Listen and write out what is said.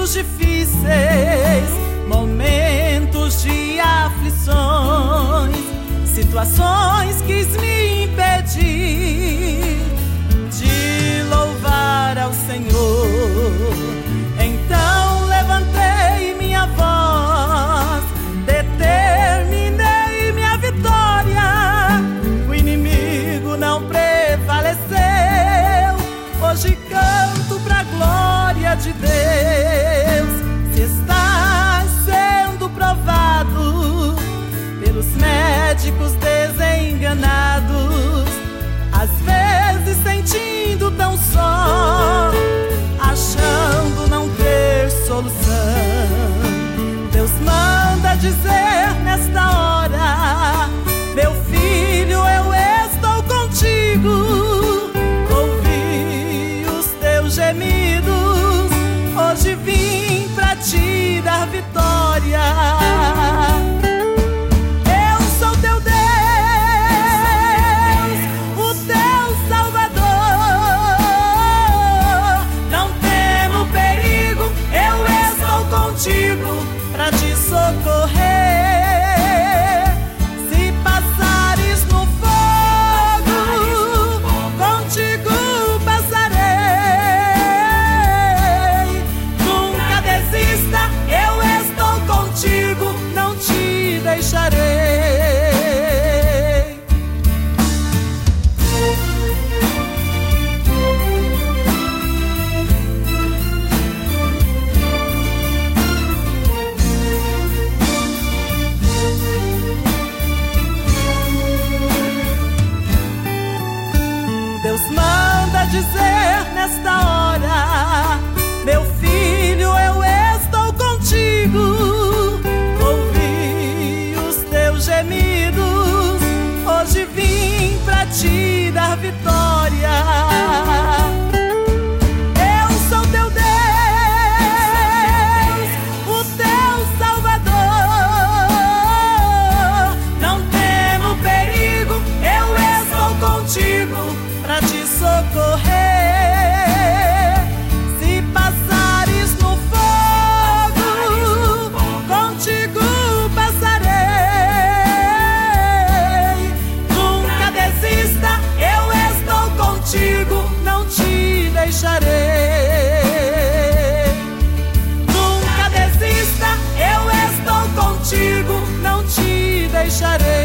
Momentos difíceis, momentos de aflições, situações quis me impedir de louvar ao Senhor. Então levantei minha voz, determinei minha vitória. O inimigo não prevaleceu. Hoje canto pra glória de Deus. Se estás sendo provado pelos médicos desenganados, às vezes sentindo tão só, achando não ter solução, Deus manda dizer nesta hora: meu filho, eu estou contigo. Ouvi os teus gemidos, hoje vim pra te dar vitória. Eu sou teu Deus, o teu Salvador. Não temo perigo, eu estou contigo pra te socorrer. Se passares no fogo, contigo passarei. Nunca desista, eu estou contigo, não te deixarei. Deus manda dizer nesta hora: meu filho, eu estou contigo. Ouvi os teus gemidos, hoje vim pra te dar vitória. Eu sou teu Deus, o teu Salvador. Não temo perigo, eu estou contigo pra te socorrer. Se passares no fogo, contigo passarei. Nunca desista, eu estou contigo, não te deixarei. Nunca desista, eu estou contigo, não te deixarei.